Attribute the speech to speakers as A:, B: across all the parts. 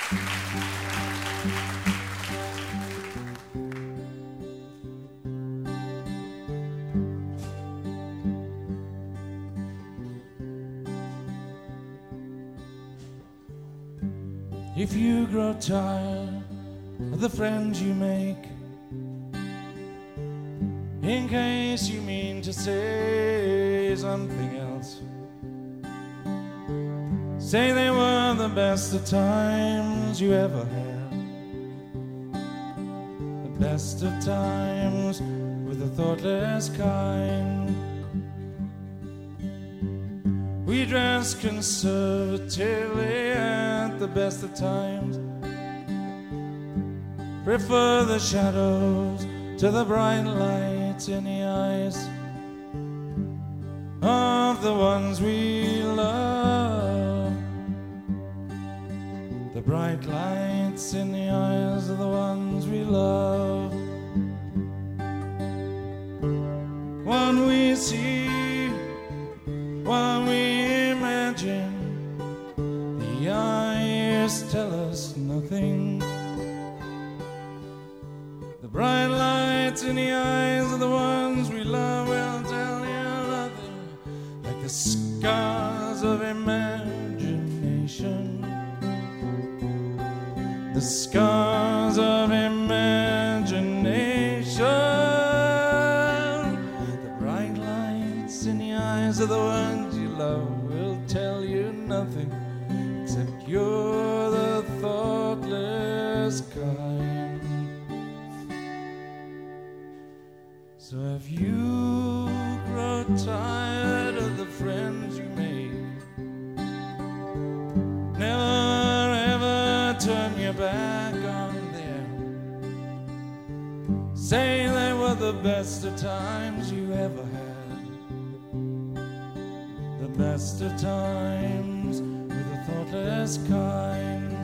A: If you grow tired of the friends you make, in case you mean to say something else, say they were the best of times you ever had. The best of times with the thoughtless kind. We dress conservatively at the best of times, prefer the shadows to the bright lights in the eyes of the ones we love. The bright lights in the eyes of the ones we love. One we see, one we imagine, the eyes tell us nothing. The bright lights in the eyes of the ones we love will tell you nothing, like the scars of imagination. The scars of imagination. The bright lights in the eyes of the ones you love will tell you nothing, except you're the thoughtless kind. So if you grow tired of the friends you make, never ever turn your back on them. Say they were the best of times you ever had. The best of times with a thoughtless kind.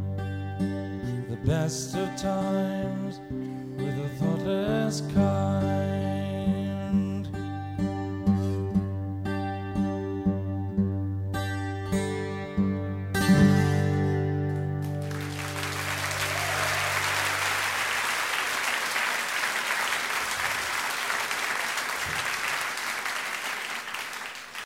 A: The best of times with a thoughtless kind.